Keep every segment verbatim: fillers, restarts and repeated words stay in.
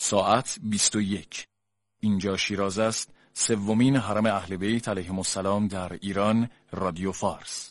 ساعت بیست و یک. اینجا شیراز است، سومین حرم اهل بیت علیهم السلام در ایران، رادیو فارس.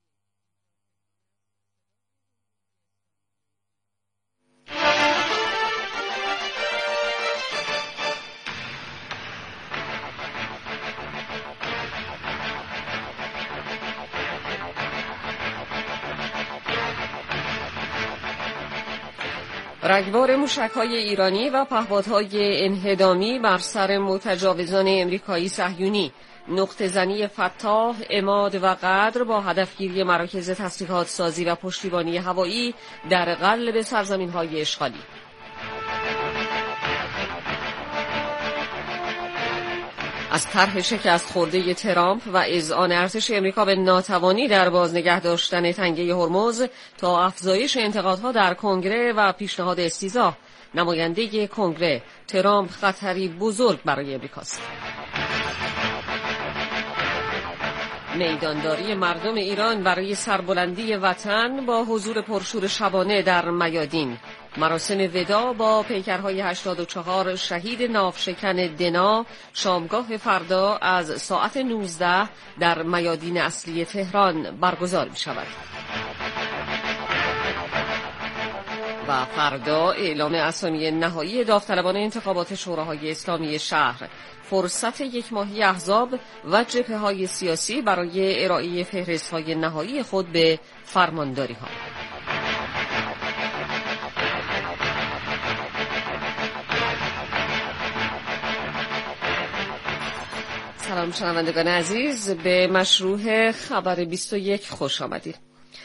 رگبار موشک‌های ایرانی و پهپادهای انهدامی بر سر متجاوزان امریکایی صهیونی، نقطه زنی فتاح، عماد و قدر با هدفگیری مراکز تسلیحات سازی و پشتیبانی هوایی در قلب سرزمین‌های اشغالی. از طرح شکست خورده ترامپ و اذعان ارتش امریکا به ناتوانی در باز نگه داشتن تنگه هرمز تا افزایش انتقادها در کنگره و پیشنهاد استیضاح، نماینده کنگره: ترامپ خطری بزرگ برای امریکاست. میدانداری مردم ایران برای سربلندی وطن با حضور پرشور شبانه در میادین. مراسم وداع با پیکرهای هشتاد و چهار شهید ناوشکن دنا شامگاه فردا از ساعت نوزده در میادین اصلی تهران برگزار می شود. و فردا اعلام اسامی نهایی داوطلبان انتخابات شوراهای اسلامی شهر، فرصت یک ماهی احزاب و جبهه‌های سیاسی برای ارائه فهرست‌های نهایی خود به فرمانداری‌ها. سلام شنوندگان عزیز، به مشروع خبر بیست و یک خوش آمدید.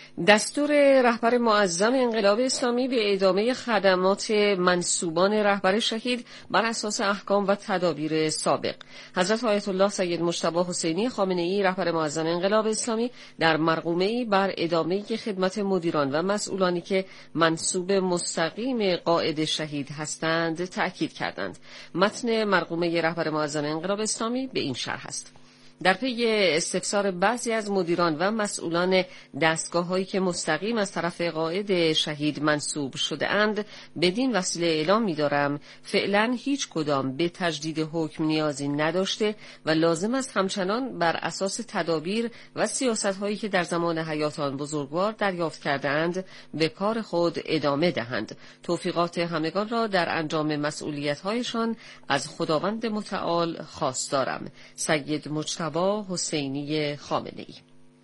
دستور رهبر معظم انقلاب اسلامی به ادامه خدمات منسوبان رهبر شهید بر اساس احکام و تدابیر سابق. حضرت آیت الله سید مجتبی حسینی خامنه‌ای رهبر معظم انقلاب اسلامی در مرقومه‌ای بر ادامه خدمت مدیران و مسئولانی که منسوب مستقیم قائد شهید هستند تأکید کردند. متن مرقومه رهبر معظم انقلاب اسلامی به این شرح است: در پی استفسار بعضی از مدیران و مسئولان دستگاه‌هایی که مستقیم از طرف قائد شهید منصوب شده اند، بدین وسیله اعلام می‌دارم فعلا هیچ کدام به تجدید حکم نیازی نداشته و لازم است همچنان بر اساس تدابیر و سیاست‌هایی که در زمان حیات آن بزرگوار دریافت کرده‌اند به کار خود ادامه دهند. توفیقات همگان را در انجام مسئولیت‌هایشان از خداوند متعال خواستارم. سید مجتبی حسینی خامنه‌ای.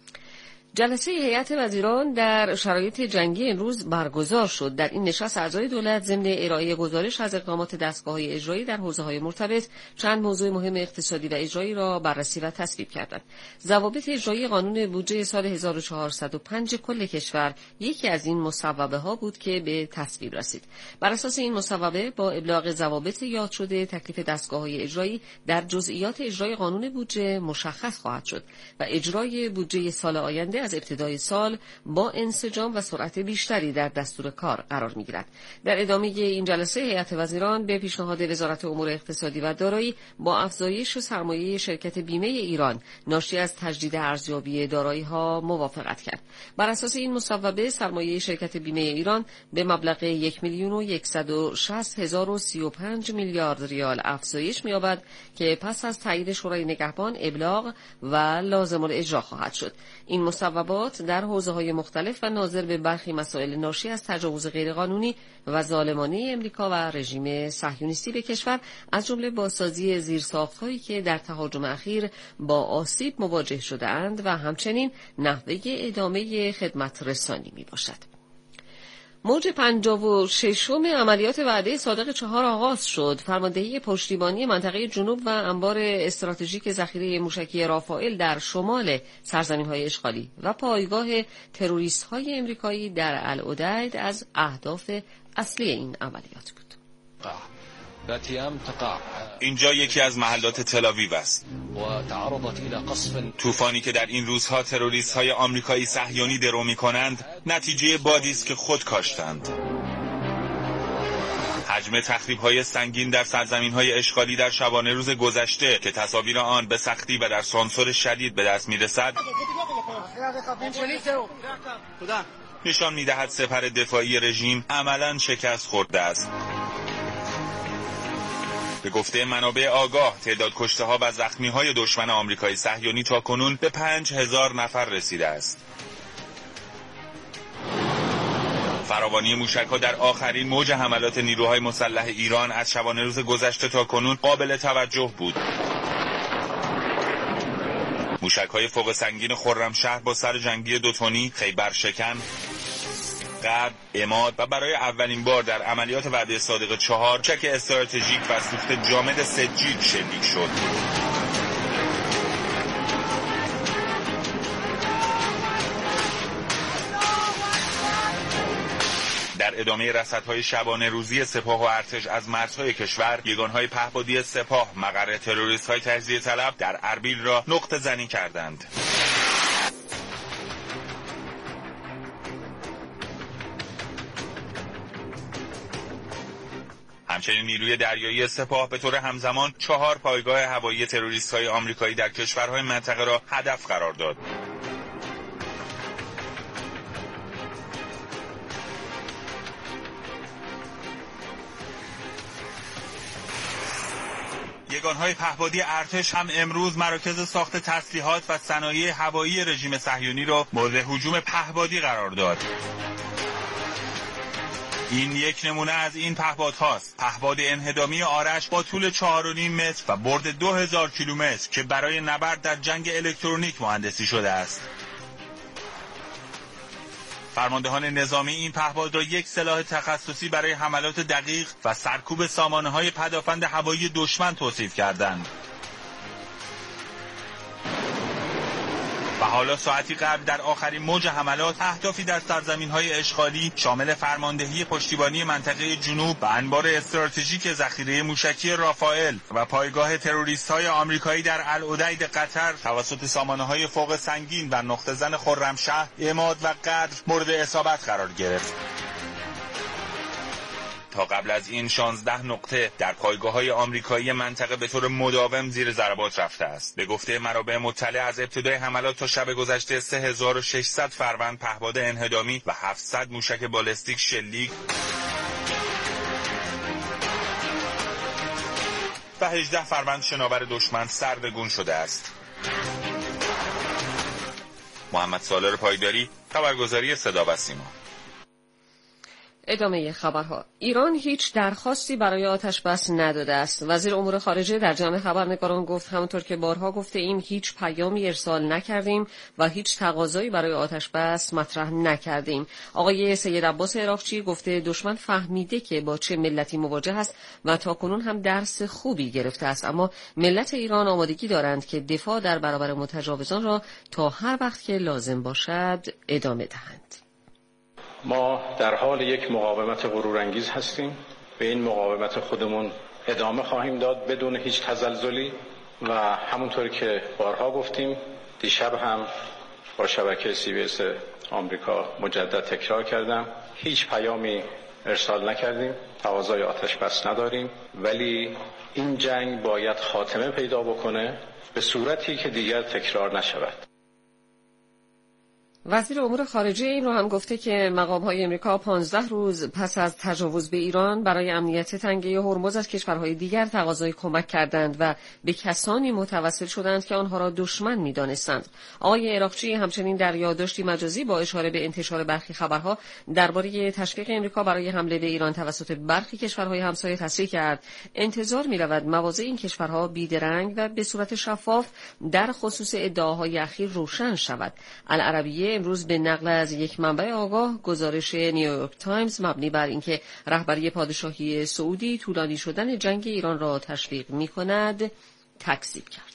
جلسه هیئت وزیران در شرایط جنگی امروز برگزار شد. در این نشست اعضای دولت ضمن ارائه گزارش از اقدامات دستگاه‌های اجرایی در حوزه‌های مرتبط چند موضوع مهم اقتصادی و اجرایی را بررسی و تصویب کردند. ضوابط اجرایی قانون بودجه سال هزار و چهارصد و پنج کل کشور یکی از این مصوبه‌ها بود که به تصویب رسید. بر اساس این مصوبه با ابلاغ ضوابط یاد شده تکلیف دستگاه‌های اجرایی در جزئیات اجرای قانون بودجه مشخص خواهد شد و اجرای بودجه سال آینده از ابتدای سال با انسجام و سرعت بیشتری در دستور کار قرار می‌گیرد. در ادامه این جلسه هیئت وزیران به پیشنهاد وزارت امور اقتصادی و دارایی با افزایش سرمایه شرکت بیمه ایران ناشی از تجدید ارزیابی دارایی‌ها موافقت کرد. بر اساس این مصوبه سرمایه شرکت بیمه ایران به مبلغ یک میلیون و صد و شصت هزار و سی و پنج میلیارد ریال افزایش می‌یابد که پس از تایید شورای نگهبان ابلاغ و لازم الاجرا خواهد شد. این مصوبات در حوزه‌های مختلف و ناظر به برخی مسائل ناشی از تجاوز غیرقانونی و ظالمانه امریکا و رژیم صهیونیستی به کشور، از جمله بازسازی زیرساخت‌هایی که در تهاجم اخیر با آسیب مواجه شده‌اند و همچنین نحوه ادامه خدمت رسانی میباشد. موج پنجاه و ششم عملیات وعده صادق چهار آغاز شد. فرماندهی پشتیبانی منطقه جنوب و انبار استراتژیک ذخیره موشکی رافائل در شمال سرزمین‌های اشغالی و پایگاه تروریست‌های امریکایی در العدید از اهداف اصلی این عملیات بود. اینجا یکی از محلات تل‌آویو است. طوفانی که در این روزها تروریست‌های آمریکایی صهیونی درو می‌کنند نتیجه بادی است که خود کاشتند. حجم تخریب‌های سنگین در سرزمین‌های اشغالی در شبانه روز گذشته که تصاویر آن به سختی و در سانسور شدید به دست می‌رسد نشان می‌دهد سپر دفاعی رژیم عملاً شکست خورده است. به گفته منابع آگاه تعداد کشته‌ها و زخمی‌های دشمن آمریکایی صهیونی تاکنون به پنج هزار نفر رسیده است. فراوانی موشک‌ها در آخرین موج حملات نیروهای مسلح ایران از شبانه روز گذشته تا کنون قابل توجه بود. موشک‌های فوق سنگین خرمشهر با سر جنگی دو تنی، خیبر شکن، غرب، عماد و برای اولین بار در عملیات وعده صادق چهار چک استراتژیک و سوخت جامد سجید شلیک شد. در ادامه رصدهای شبانه روزی سپاه و ارتش از مرزهای کشور، یگانهای پهپادی سپاه مقر تروریست‌های تجزیه طلب در اربیل را نقطه زنی کردند. همچنین نیروی دریایی سپاه به طور همزمان چهار پایگاه هوایی تروریست‌های آمریکایی در کشورهای منطقه را هدف قرار داد. یگانهای پهپادی ارتش هم امروز مراکز ساخت تسلیحات و صنایع هوایی رژیم صهیونی را مورد هجوم پهپادی قرار داد. این یک نمونه از این پهپادهاست. پهپاد انهدامی آرش با طول چهار و نیم متر و برد دو هزار کیلومتر که برای نبرد در جنگ الکترونیک مهندسی شده است. فرماندهان نظامی این پهپاد را یک سلاح تخصصی برای حملات دقیق و سرکوب سامانه‌های پدافند هوایی دشمن توصیف کردند. و حالا ساعتی قبل در آخرین موج حملات اهدافی در سرزمین‌های اشغالی شامل فرماندهی پشتیبانی منطقه جنوب و انبار استراتژیک ذخیره موشکی رافائل و پایگاه تروریست‌های آمریکایی در العدید قطر توسط سامانه‌های فوق سنگین و نقطه زن خرمشهر، عماد و قدر مورد اصابت قرار گرفت. تا قبل از این شانزده نقطه در پایگاه‌های آمریکایی منطقه به طور مداوم زیر ضربات رفته است. به گفته منابع مطلع از ابتدای حملات تا شب گذشته سه هزار و ششصد فروند پهپاد انهدامی و هفتصد موشک بالستیک شلیک و هجده فروند شناور دشمن سرنگون شده است. محمد سالار پایداری، خبرگزاری صدا و سیما. ادامه خبرها. ایران هیچ درخواستی برای آتش بس نداده است. وزیر امور خارجه در جمع خبرنگاران گفت همونطور که بارها گفته ایم هیچ پیامی ارسال نکردیم و هیچ تقاضایی برای آتش بس مطرح نکردیم. آقای سید عباس عراقچی گفته دشمن فهمیده که با چه ملتی مواجه است و تاکنون هم درس خوبی گرفته است، اما ملت ایران آمادگی دارند که دفاع در برابر متجاوزان را تا هر وقت که لازم باشد ادامه دهند. ما در حال یک مقاومت غرورانگیز هستیم. به این مقاومت خودمون ادامه خواهیم داد بدون هیچ تزلزلی و همونطور که بارها گفتیم دیشب هم با شبکه سی بی اس آمریکا مجدد تکرار کردم، هیچ پیامی ارسال نکردیم، تقاضای آتش بس نداریم، ولی این جنگ باید خاتمه پیدا بکنه به صورتی که دیگر تکرار نشود. وزیر امور خارجه این رو هم گفته که مقام‌های امریکا پانزده روز پس از تجاوز به ایران برای امنیت تنگه هرمز از کشورهای دیگر تقاضای کمک کردند و به کسانی متوسل شدند که آنها را دشمن می‌دانستند. آقای عراقچی همچنین در یادداشتی مجازی با اشاره به انتشار برخی خبرها درباره تشویق امریکا برای حمله به ایران توسط برخی کشورهای همسایه تصریح کرد انتظار می‌رود مواضع این کشورها بیدرنگ و به صورت شفاف در خصوص ادعاهای اخیر روشن شود. العربیه امروز به نقل از یک منبع آگاه گزارش نیویورک تایمز مبنی بر اینکه رهبری پادشاهی سعودی طولانی شدن جنگ ایران را تشویق می‌کند تکذیب کرد.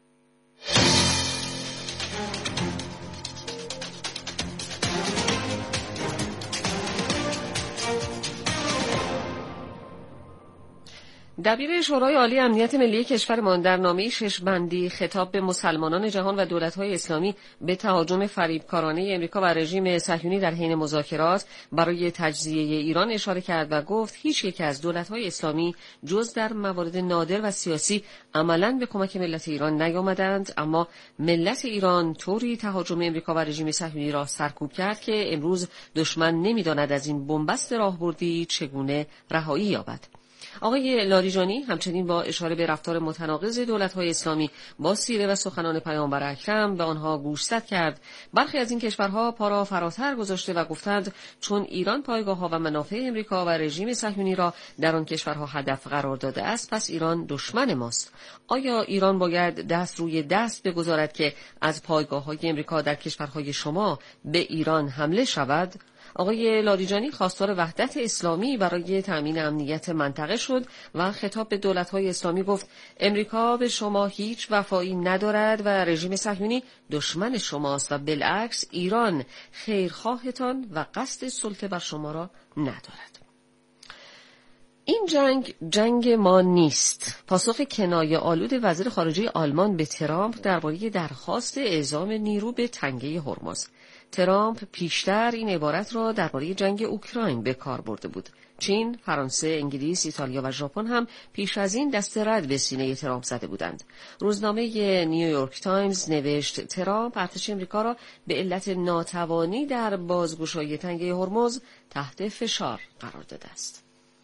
دبیر شورای عالی امنیت ملی کشورمان در نامه‌ای شش بندی خطاب به مسلمانان جهان و دولت‌های اسلامی به تهاجم فریبکارانه امریکا و رژیم صهیونی در حین مذاکرات برای تجزیه ایران اشاره کرد و گفت هیچ یک از دولت‌های اسلامی جز در موارد نادر و سیاسی عملاً به کمک ملت ایران نیامدند، اما ملت ایران طوری تهاجم امریکا و رژیم صهیونی را سرکوب کرد که امروز دشمن نمی‌داند از این بنبست راهبردی چگونه رهایی یابد. آقای لاریجانی همچنین با اشاره به رفتار متناقض دولت‌های اسلامی با سیره و سخنان پیامبر اکرم به آنها گوشزد کرد. برخی از این کشورها پا را فراتر گذاشته و گفتند چون ایران پایگاه‌ها و منافع امریکا و رژیم صهیونی را در آن کشورها هدف قرار داده است، پس ایران دشمن ماست. آیا ایران باید دست روی دست بگذارد که از پایگاه‌های امریکا در کشورهای شما به ایران حمله شود؟ آقای لاریجانی خواستار وحدت اسلامی برای تأمین امنیت منطقه شد و خطاب به دولت‌های اسلامی گفت امریکا به شما هیچ وفایی ندارد و رژیم صهیونی دشمن شماست و بالعکس ایران خیرخواهتان و قصد سلطه بر شما را ندارد. این جنگ جنگ ما نیست. پاسخ کنایه آلود وزیر خارجه آلمان به ترامپ درباره درخواست اعزام نیرو به تنگه هرمز. ترامپ پیشتر این عبارت را درباره جنگ اوکراین به کار برده بود. چین، فرانسه، انگلیس، ایتالیا و ژاپن هم پیش از این دست رد به سینه ترامپ زده بودند. روزنامه نیویورک تایمز نوشت ترامپ ارتش امریکا را به علت ناتوانی در بازگشایی تنگه هرمز تحت فشار قرار داده است.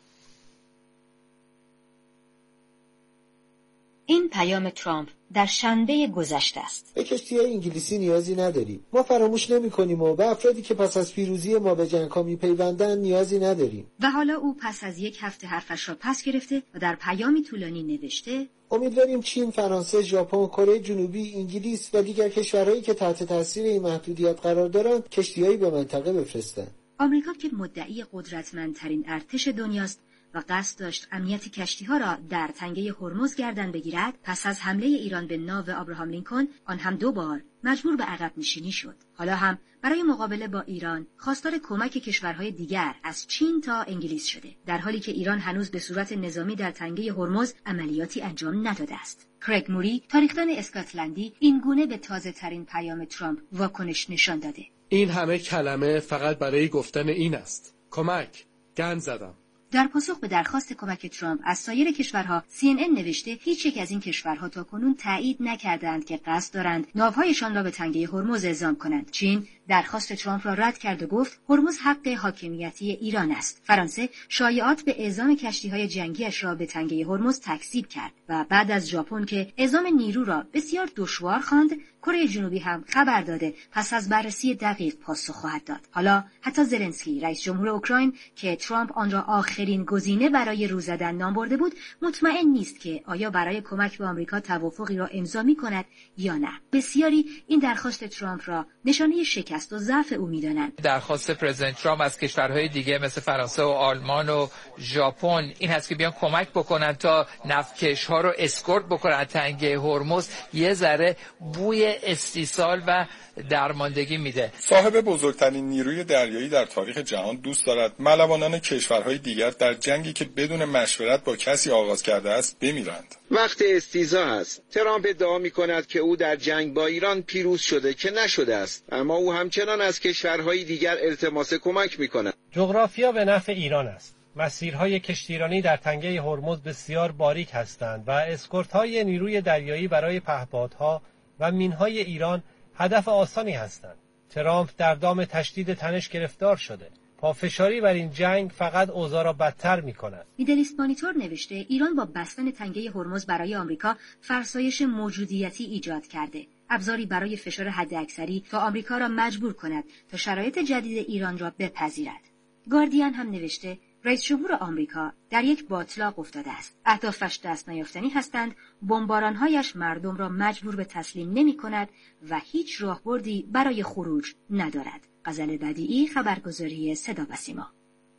این پیام ترامپ در شنبه گذشته است. به کشتی‌های انگلیسی نیازی نداریم. ما فراموش نمی‌کنیم و به افرادی که پس از پیروزی ما به جنگ‌ها می‌پیوندند نیازی نداریم. و حالا او پس از یک هفته حرفش را پس گرفته و در پیامی طولانی نوشته امیدواریم چین، فرانسه، ژاپن، کره جنوبی، انگلیس و دیگر کشورهایی که تحت تاثیر این محدودیت قرار دارند کشتی‌هایی به منطقه بفرستند. آمریکا که مدعی قدرتمندترین ارتش دنیاست و قصد داشت امنیت کشتی‌ها را در تنگه هرمز گردن بگیرد، پس از حمله ایران به ناو ابراهام لینکن آن هم دو بار مجبور به عقب نشینی شد. حالا هم برای مقابله با ایران خواستار کمک کشورهای دیگر از چین تا انگلیس شده، در حالی که ایران هنوز به صورت نظامی در تنگه هرمز عملیاتی انجام نداده است. کرگ موری، تاریخدان اسکاتلندی، این گونه به تازه ترین پیام ترامپ واکنش نشان داده. این همه کلمه فقط برای گفتن این است. کمک، گند زدم. در پاسخ به درخواست کمک ترامپ از سایر کشورها، سی ان ان نوشته هیچ یک از این کشورها تاکنون تایید نکردند که قصد دارند ناوهایشان را به تنگه هرمز اعزام کنند. چین درخواست ترامپ را رد کرد و گفت هرمز حق حاکمیتی ایران است. فرانسه شایعات به اعزام کشتی‌های جنگیش را به تنگه هرمز تکذیب کرد و بعد از ژاپن که اعزام نیرو را بسیار دشوار خواند، کره جنوبی هم خبر داده پس از بررسی دقیق پاسخ خواهد داد. حالا حتی زلنسکی، رئیس جمهور اوکراین که ترامپ آن را آخرین گزینه برای رو زدن نام برده بود، مطمئن نیست که آیا برای کمک به آمریکا توافقی را امضا می‌کند یا نه. بسیاری این درخواست ترامپ را نشانه شکست و ضعف او می‌دانند. درخواست پرزیدنت ترامپ از کشورهای دیگه مثل فرانسه و آلمان و ژاپن این هست که بیان کمک بکنن تا نفتکش‌ها رو اسکورت بکنن تنگه هرمز. یه ذره بوی استیصال و درماندگی میده. صاحب بزرگترین نیروی دریایی در تاریخ جهان دوست دارد ملوانان کشورهای دیگر در جنگی که بدون مشورت با کسی آغاز کرده است بمیرند. وقت استیزا است. ترامپ ادعا می‌کند که او در جنگ با ایران پیروز شده که نشده است، اما او همچنان از کشورهای دیگر التماس کمک می‌کند. جغرافیا به نفع ایران است. مسیرهای کشتیرانی در تنگه هرمز بسیار باریک هستند و اسکورت‌های نیروی دریایی برای پهپادها و مینهای ایران هدف آسانی هستند. ترامپ در دام تشدید تنش گرفتار شده. پافشاری بر این جنگ فقط اوضاع را بدتر می‌کند. میدلیست مانیتور نوشته ایران با بستن تنگه هرمز برای آمریکا فرسایش موجودیتی ایجاد کرده، ابزاری برای فشار حداکثری تا آمریکا را مجبور کند تا شرایط جدید ایران را بپذیرد. گاردین هم نوشته رئیس جمهور آمریکا در یک باطلاق افتاده است. اهدافش دست نیافتنی هستند، بمباران‌هایش مردم را مجبور به تسلیم نمی‌کند و هیچ راهبردی برای خروج ندارد. غزل بدیعی، خبرگزاری صدا و سیما.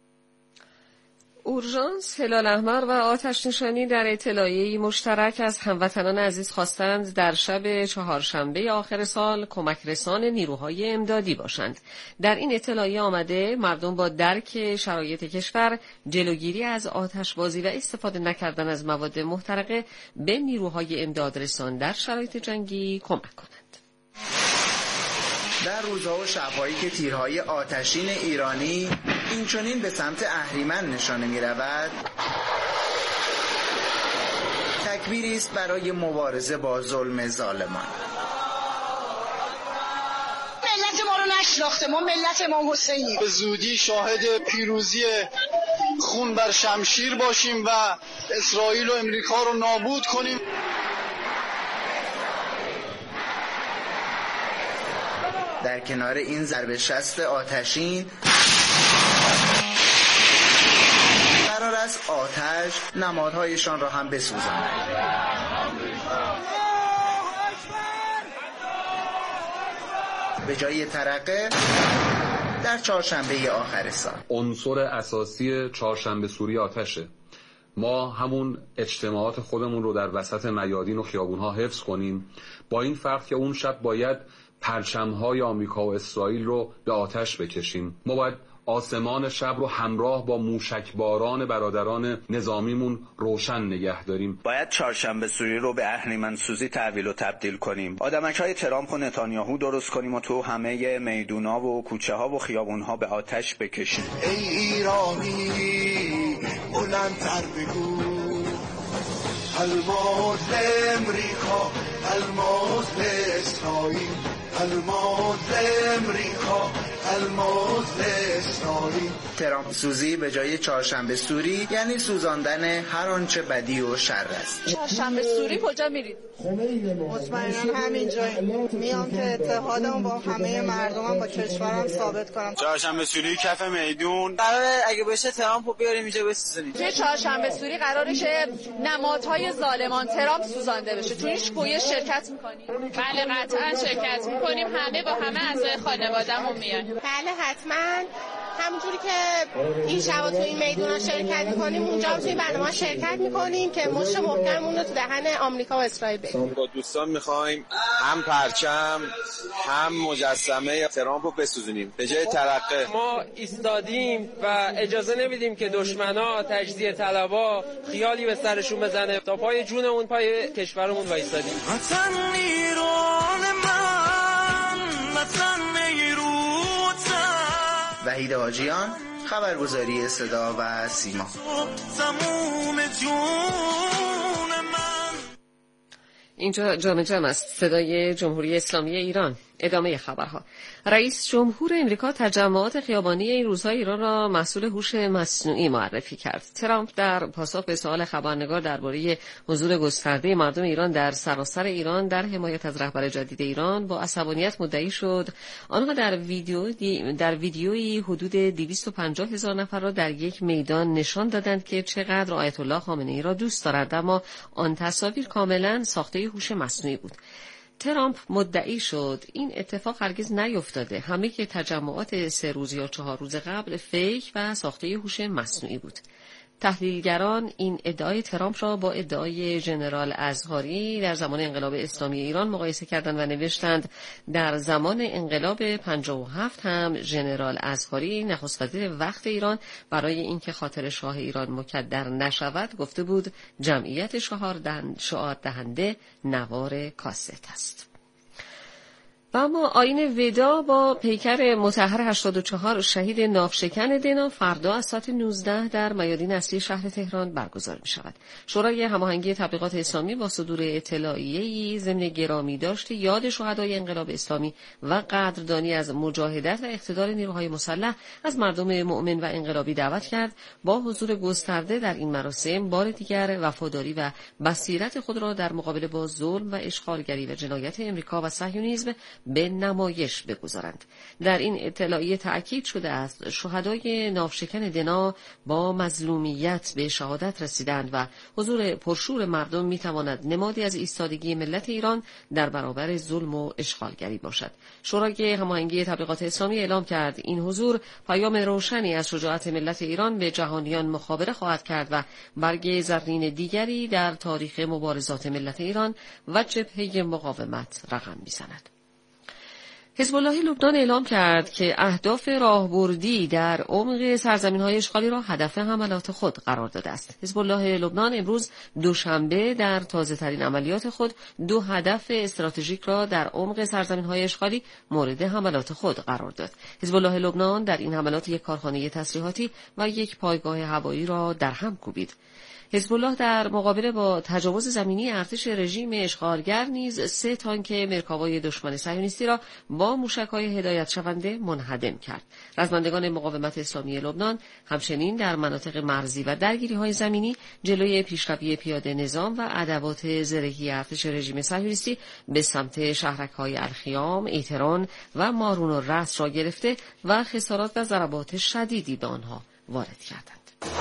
اورژانس، هلال احمر و آتش نشانی در اطلاعیه‌ای مشترک از هموطنان عزیز خواستند در شب چهارشنبه آخر سال کمک رسان نیروهای امدادی باشند. در این اطلاعیه آمده مردم با درک شرایط کشور، جلوگیری از آتشبازی و استفاده نکردن از مواد محترقه به نیروهای امداد رسان در شرایط جنگی کمک کنند. در روزها و شب‌هایی که تیرهای آتشین ایرانی اینچنین به سمت اهریمن نشانه می‌رود، تکبیری است برای مبارزه با ظلم ظالمان. ملت ما رو نشناخته، ما ملت امام حسینی. به زودی شاهد پیروزی خون بر شمشیر باشیم و اسرائیل و امریکا رو نابود کنیم. در کنار این ضرب شست آتشین قرار است آتش نمادهایشان را هم بسوزاند. به جای ترقه در چهارشنبه آخر سال عنصر اساسی چهارشنبه سوری آتشه. ما همون اجتماعات خودمون رو در وسط میادین و خیابونها حفظ کنیم، با این فرق که اون شب باید پرچم‌های آمریکا و اسرائیل رو به آتش بکشیم. ما باید آسمان شب رو همراه با موشکباران برادران نظامیمون روشن نگه داریم. باید چهارشنبه سوری رو به اهریمن‌سوزی تحویل و تبدیل کنیم. آدمک‌های ترامپ و نتانیاهو درست کنیم و تو همه میدونا و کوچه ها و خیابون‌ها به آتش بکشیم. ای ایرانی بلندتر بگو، الموت لامریکا، الموت لاسرائیل، الموت لامریکا، الموت لاسرائیل. ترامپ سوزی به جای چهارشنبه سوری یعنی سوزاندن هر آنچه بدی و شر است. چهارشنبه سوری کجا میرید؟ مطمئنا همینجایی. میام که اتحادم با همه مردمم با کشورم ثابت کنم. چهارشنبه سوری کف میدون. قراره اگه بشه ترامپو بیاریم اینجا بسوزونیم. توی چهارشنبه سوری قراره که نمادهای ظالمان ترامپ سوزانده بشه. تو این شکویه شرکت می‌کنید؟ بله قطعا شرکت می‌کنیم. همه با همه اعضای خانواده‌مون میان. بله حتما. همونجوری که این شبا تو این میدونا شرکت می‌کنیم اونجا هم توی برنامه شرکت می‌کنیم که مشت محکممون رو تو دهن آمریکا و اسرائیل بدیم. با دوستان می‌خوایم هم پرچم هم مجسمه ترامپو بسوزونیم به جای ترقه. ما ایستادیم و اجازه نمیدیم که دشمنا تجزیه طلبا خیالی به سرشون بزنه. تا پای جون اون پای کشورمون وایسادیم. وطن ایران من، وطن ایروتن. وحید حاجیان، خبرگزاری صدا و سیما. اینجا جامع جمع است. صدای جمهوری اسلامی ایران. ادامه خبرها. رئیس جمهور امریکا تجمعات خیابانی این روزها ایران را مسئول هوش مصنوعی معرفی کرد. ترامپ در پاسخ به سوال خبرنگار درباره حضور گسترده مردم ایران در سراسر ایران در حمایت از رهبر جدید ایران با عصبانیت مدعی شد آنها در ویدیو در ویدیویی حدود دویست و پنجاه هزار نفر را در یک میدان نشان دادند که چقدر آیت الله خامنه‌ای را دوست دارند، اما آن تصاویر کاملا ساخته هوش مصنوعی بود. ترامپ مدعی شد این اتفاق هرگز نیفتاده. همه که تجمعات سه روز یا چهار روز قبل فیک و ساخته هوش مصنوعی بود. تحلیلگران این ادعای ترامپ را با ادعای ژنرال ازهاری در زمان انقلاب اسلامی ایران مقایسه کردند و نوشتند در زمان انقلاب پنجاه و هفت هم ژنرال ازهاری نخست وزیر وقت ایران برای اینکه خاطر شاه ایران مکدر نشود گفته بود جمعیت شعار دهنده نوار کاست است. و اما آیین ودا با پیکر مطهر هشتاد و چهار شهید ناوشکن دنا فردا از ساعت نوزده در میادین اصلی شهر تهران برگزار می شود. شورای هماهنگی تبلیغات اسلامی با صدور اطلاعیه‌ای ضمن گرامی داشته یاد شهدای انقلاب اسلامی و قدردانی از مجاهدت و اقتدار نیروهای مسلح از مردم مؤمن و انقلابی دعوت کرد با حضور گسترده در این مراسم بار دیگر وفاداری و بصیرت خود را در مقابله با ظلم و اشغالگری و جنایت امریکا و صهیونیسم به نمایش بگذارند. در این اطلاعیه تأکید شده است شهدای ناوشکن دنا با مظلومیت به شهادت رسیدند و حضور پرشور مردم میتواند نمادی از ایستادگی ملت ایران در برابر ظلم و اشغالگری باشد. شورای هماهنگی تبلیغات اسلامی اعلام کرد این حضور پیام روشنی از شجاعت ملت ایران به جهانیان مخابره خواهد کرد و برگ زرین دیگری در تاریخ مبارزات ملت ایران و جبهه مقاومت رقم میزند. حزب الله لبنان اعلام کرد که اهداف راهبردی در عمق سرزمین‌های اشغالی را هدف حملات خود قرار داده است. حزب الله لبنان امروز دوشنبه در تازه‌ترین عملیات خود دو هدف استراتژیک را در عمق سرزمین‌های اشغالی مورد حملات خود قرار داد. حزب الله لبنان در این حملات یک کارخانه تسلیحاتی و یک پایگاه هوایی را در هم کوبید. حزب الله در مقابله با تجاوز زمینی ارتش رژیم اشغالگر نیز سه تانک مرکاوای دشمن صهیونیستی را با موشک‌های هدایت شونده منهدم کرد. رزمندگان مقاومت اسلامی لبنان همچنین در مناطق مرزی و درگیری‌های زمینی جلوی پیشروی پیاده نظام و ادوات زرهی ارتش رژیم صهیونیستی به سمت شهرک‌های الخیام، ایتران و مارون و رأس را گرفته و خسارات و ضربات شدیدی به آنها وارد کردند.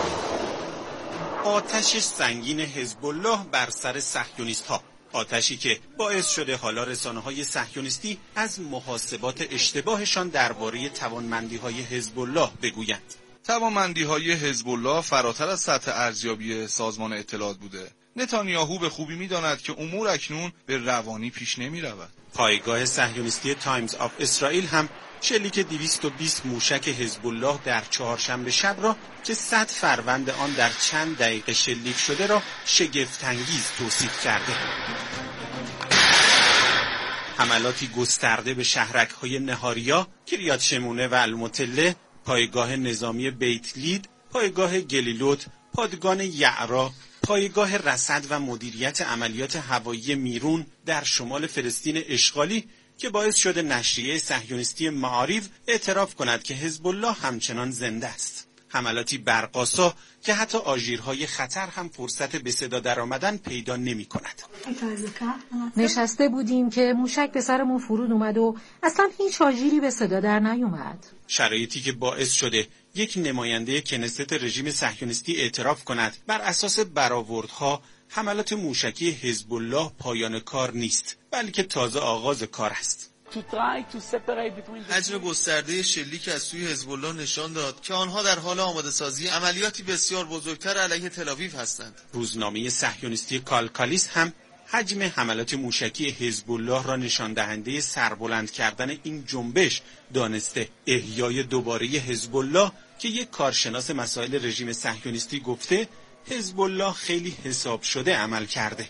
آتش سنگین حزب الله بر سر صهیونیست‌ها، آتشی که باعث شده حالا رسانه‌های صهیونیستی از محاسبات اشتباهشان درباره توانمندی‌های حزب الله بگویند. توانمندی‌های حزب الله فراتر از سطح ارزیابی سازمان اطلاعات بوده. نتانیاهو به خوبی می‌داند که امور اکنون به روانی پیش نمی‌رود. پایگاه صهیونیستی تایمز آف اسرائیل هم شلیک دویست و بیست موشک حزب الله در چهارشنبه شب را که صد فروند آن در چند دقیقه شلیک شده را شگفت‌انگیز توصیف کرده. حملاتی گسترده به شهرک‌های نهاریا، کریات شمونه و المطله، پایگاه نظامی بیت لید، پایگاه گلیلوت، پادگان یعرا، پایگاه رصد و مدیریت عملیات هوایی میرون در شمال فلسطین اشغالی که باعث شده نشریه صهیونیستی معاریف اعتراف کند که حزب الله همچنان زنده است. حملاتی برق‌آسا که حتی آژیرهای خطر هم فرصت به صدا درآمدن پیدا نمی‌کند. نشسته بودیم که موشک به سرمون فرود اومد و اصلا هیچ آژیری به صدا در نیومد. شرایطی که باعث شده یک نماینده کنست رژیم صهیونیستی اعتراف کند بر اساس برآوردها حملات موشکی حزب الله پایان کار نیست، بلکه تازه آغاز کار است. حجم گسترده شلیک از سوی حزب الله نشان داد که آنها در حال آماده سازی عملیاتی بسیار بزرگتر علیه تل‌آویو هستند. روزنامه صهیونیستی کالکالیس هم حجم حملات موشکی حزب الله را نشان دهنده سربلند کردن این جنبش دانسته. احیای دوباره حزب الله که یک کارشناس مسائل رژیم صهیونیستی گفته حزب الله خیلی حساب شده عمل کرده.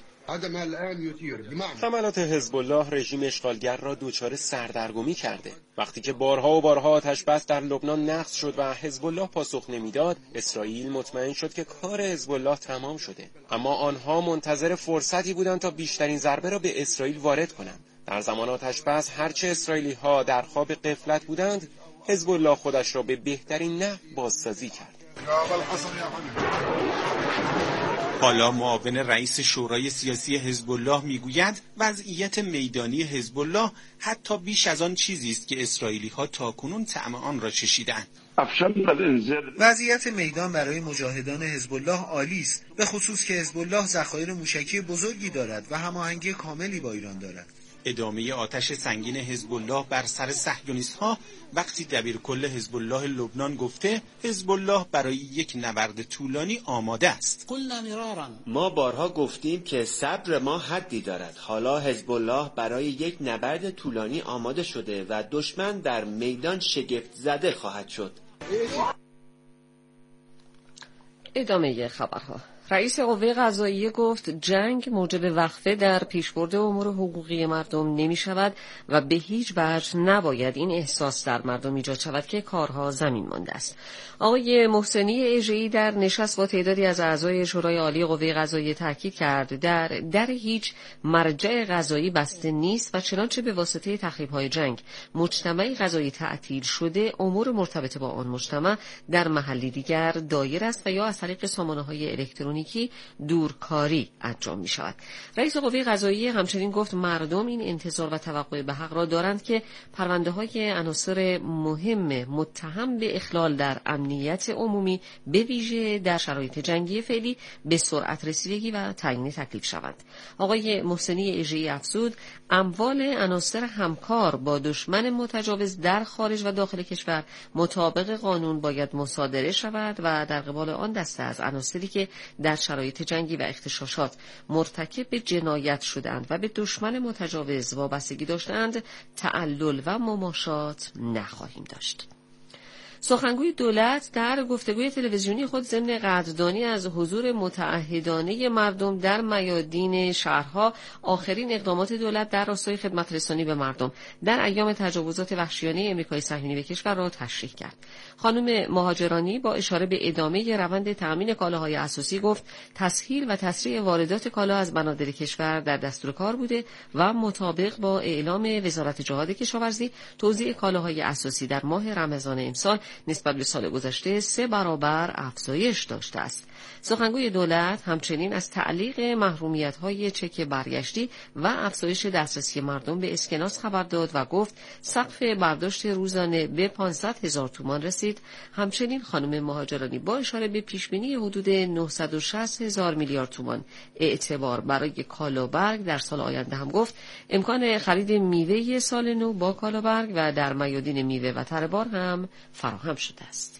حملات حزب الله رژیم اشغالگر را دچار سردرگمی کرده. وقتی که بارها و بارها آتش بس در لبنان نقض شد و حزب الله پاسخ نمیداد، اسرائیل مطمئن شد که کار حزب الله تمام شده. اما آنها منتظر فرصتی بودند تا بیشترین ضربه را به اسرائیل وارد کنند. در زمان آتش بس هرچه اسرائیلی ها در خواب غفلت بودند، حزب الله خودش را به بهترین نحو بازسازی کرد. حالا معاون رئیس شورای سیاسی حزب الله میگوید وضعیت میدانی حزب الله حتی بیش از آن چیزی است که اسرائیلی ها تاکنون طعم آن را چشیدند. وضعیت میدان برای مجاهدان حزب الله عالی است، به خصوص که حزب الله ذخایر موشکی بزرگی دارد و هماهنگی کاملی با ایران دارد. ادامه آتش سنگین حزب الله بر سر صهیونیست‌ها وقتی دبیرکل حزب الله لبنان گفته حزب الله برای یک نبرد طولانی آماده است. ما بارها گفتیم که صبر ما حدی دارد. حالا حزب الله برای یک نبرد طولانی آماده شده و دشمن در میدان شگفت زده خواهد شد. ادامه خبرها. رئیس قوه قضاییه گفت جنگ موجب وقفه در پیشبرد امور حقوقی مردم نمی شود و به هیچ وجه نباید این احساس در مردم ایجاد شود که کارها زمین مانده است. آقای محسنی اژه‌ای در نشست با تعدادی از اعضای شورای عالی قوه قضاییه تاکید کرد در در هیچ مرجع قضایی بسته نیست و چنانچه به واسطه تخریب‌های جنگ مجتمع قضایی تعطیل شده، امور مرتبط با آن مجتمع در محلی دیگر دایر است و یا از طریق سامانه‌های الکترونیکی دورکاری انجام می شود. رئیس قوه قضاییه همچنین گفت مردم این انتظار و توقع به حق را دارند که پرونده های عناصر مهم متهم به اخلال در امنیت عمومی به ویژه در شرایط جنگی فعلی به سرعت رسیدگی و تعیین تکلیف شوند. آقای محسنی اژه‌ای افزود اموال عناصر همکار با دشمن متجاوز در خارج و داخل کشور مطابق قانون باید مصادره شود و در قبال آن دسته از عناصری که در شرایط جنگی و اغتشاشات مرتکب جنایت شدند و به دشمن متجاوز وابستگی داشتند تعلل و مماشات نخواهیم داشت. سخنگوی دولت در گفتگوی تلویزیونی خود ضمن قدردانی از حضور متعهدانه مردم در میادین شهرها، آخرین اقدامات دولت در راستای خدمت رسانی به مردم در ایام تجاوزات وحشیانه آمریکای صهیونی به کشور را تشریح کرد. خانم مهاجرانی با اشاره به ادامه روند تأمین کالاهای اساسی گفت تسهیل و تسریع واردات کالا از بنادر کشور در دستور کار بوده و مطابق با اعلام وزارت جهاد کشاورزی توزیع کالاهای اساسی در ماه رمضان امسال نسبت به سال گذشته سه برابر افزایش داشته است. سخنگوی دولت همچنین از تعلیق محرومیت‌های چک برگشتی و افزایش دسترسی مردم به اسکناس خبر داد و گفت سقف برداشت روزانه به پانصد هزار تومان رسید. همچنین خانم مهاجرانی با اشاره به پیشبینی حدود نهصد و شصت هزار میلیارد تومان اعتبار برای کالابرگ در سال آینده هم گفت امکان خرید میوه سال نو با کالابرگ و در میادین میوه و تره‌بار هم فراهم شده است.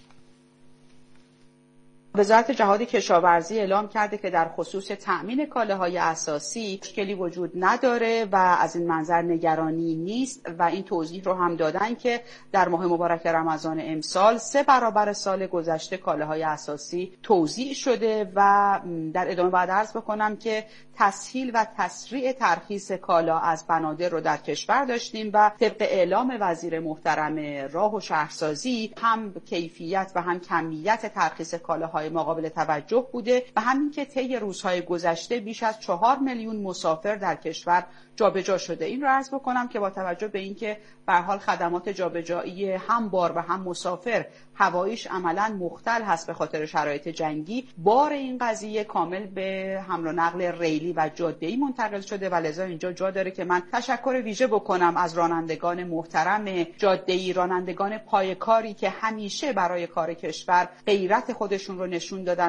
وزارت جهاد کشاورزی اعلام کرده که در خصوص تأمین کالاهای اساسی مشکلی وجود نداره و از این منظر نگرانی نیست و این توضیح رو هم دادن که در ماه مبارک رمضان امسال سه برابر سال گذشته کالاهای اساسی توزیع شده و در ادامه بعد عرض بکنم که تسهیل و تسریع ترخیص کالا از بنادر رو در کشور داشتیم و طبق اعلام وزیر محترم راه و شهرسازی هم کیفیت و هم کمیت ترخیص کالاهای ما قابل توجه بوده و همین که طی روزهای گذشته بیش از چهار میلیون مسافر در کشور جابجا شده. این رو عرض بکنم که با توجه به اینکه به هر حال خدمات جابجایی هم بار و هم مسافر هواییش عملاً مختل هست به خاطر شرایط جنگی، بار این قضیه کامل به حمل و نقل ریلی و جاده‌ای منتقل شده و لذا اینجا جا داره که من تشکر ویژه بکنم از رانندگان محترم جاده‌ای، رانندگان پایه‌کاری که همیشه برای کار کشور غیرت خودشون رو نشون دادن.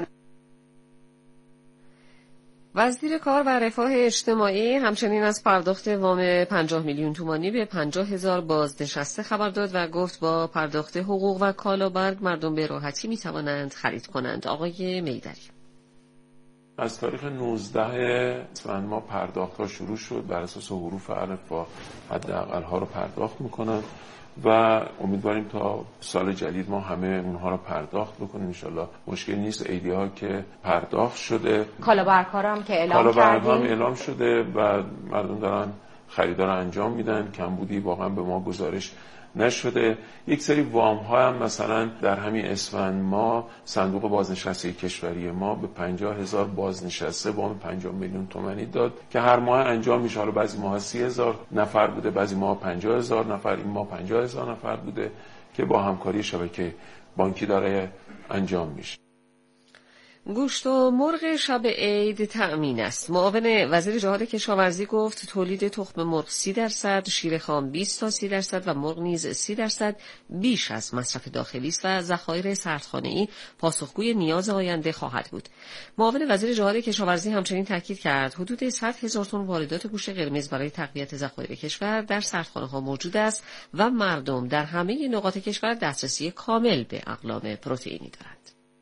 وزیر کار و رفاه اجتماعی همچنین از پرداخت وام پنجاه میلیون تومانی به پنجاه هزار بازنشسته خبر داد و گفت با پرداخت حقوق و کالابرگ مردم به راحتی می توانند خرید کنند. آقای میدری: از تاریخ نوزده اسفند ما پرداخت ها شروع شد، بر اساس حروف الفبا حداقل ها رو پرداخت میکنند و امیدواریم تا سال جدید ما همه اونها رو پرداخت بکنیم. انشالله مشکل نیست. ایدی ها که پرداخت شده، کالابرگ ها هم که اعلام کالابرگ کردیم، هم اعلام شده و مردم دارن خریدار انجام میدن. کمبودی واقعا به ما گزارش نشده. یک سری وام ها هم مثلا در همین اسفند ما صندوق بازنشستگی کشوری ما به پنجاه هزار بازنشسته وام پنجاه میلیون تومانی داد که هر ماه انجام میشه. حالا بعضی ماه سی هزار نفر بوده، بعضی ماه پنجاه هزار نفر، این ماه پنجاه هزار نفر بوده که با همکاری شبکه بانکی داره انجام میشه. گوشت و مرغ شب عید تأمین است. معاون وزیر جهاد کشاورزی گفت تولید تخم مرغ سی درصد، شیر خام بیست تا سی درصد و مرغ نیز سی درصد بیش از مصرف داخلی است و ذخایر سردخانه‌ای پاسخگوی نیاز آینده خواهد بود. معاون وزیر جهاد کشاورزی همچنین تاکید کرد حدود صد هزار تن واردات گوشت قرمز برای تقویت ذخایر کشور در سردخانه‌ها موجود است و مردم در همه نقاط کشور دسترسی کامل به اقلام پروتئینی دارند.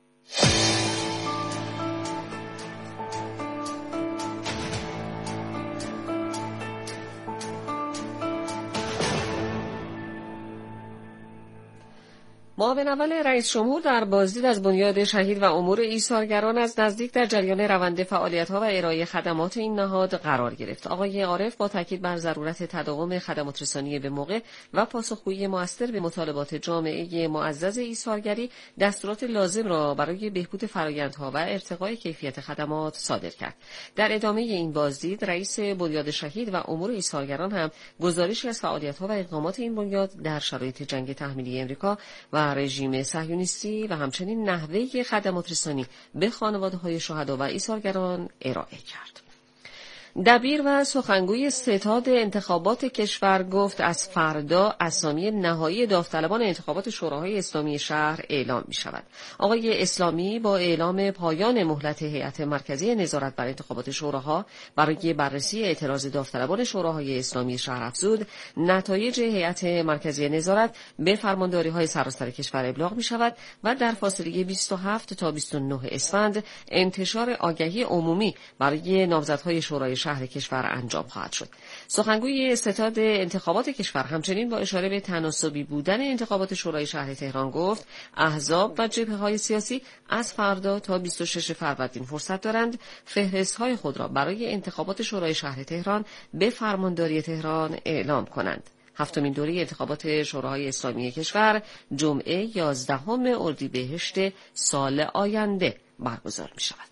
معاون اول رئیس جمهور در بازدید از بنیاد شهید و امور ایثارگران از نزدیک در جریان روند فعالیت‌ها و ارائه خدمات این نهاد قرار گرفت. آقای عارف با تاکید بر ضرورت تداوم خدمات رسانی به موقع و پاسخگویی مؤثر به مطالبات جامعه معزز ایثارگری دستورات لازم را برای بهبود فرآیندها و ارتقای کیفیت خدمات صادر کرد. در ادامه این بازدید رئیس بنیاد شهید و امور ایثارگران هم گزارشی از فعالیت‌ها و اقدامات این بنیاد در شرایط جنگ تحمیلی آمریکا و رژیم صهیونیستی و همچنین نحوه خدمات رسانی به خانواده‌های شهدا و ایثارگران ارائه کرد. دبیر و سخنگوی ستاد انتخابات کشور گفت از فردا اسامی نهایی داوطلبان انتخابات شوراهای اسلامی شهر اعلام می شود. آقای اسلامی با اعلام پایان مهلت هیئت مرکزی نظارت بر انتخابات شوراها برای بررسی اعتراض داوطلبان شوراهای اسلامی شهر افزود نتایج هیئت مرکزی نظارت به فرمانداری‌های سراسر کشور ابلاغ می شود و در فاصله بیست و هفت تا بیست و نه اسفند انتشار آگهی عمومی برای نامزدهای شورای شهر کشور انجام خواهد شد. سخنگوی ستاد انتخابات کشور همچنین با اشاره به تناسبی بودن انتخابات شورای شهر تهران گفت احزاب و جبهه‌های سیاسی از فردا تا بیست و شش فروردین فرصت دارند فهرست‌های خود را برای انتخابات شورای شهر تهران به فرمانداری تهران اعلام کنند. هفتمین دوره انتخابات شوراهای اسلامی کشور جمعه یازدهم اردیبهشت سال آینده برگزار می شود.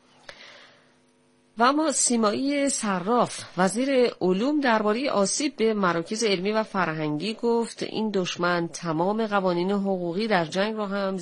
و اما سیمایی صراف وزیر علوم درباره آسیب به مراکز علمی و فرهنگی گفت این دشمن تمام قوانین حقوقی در جنگ را هم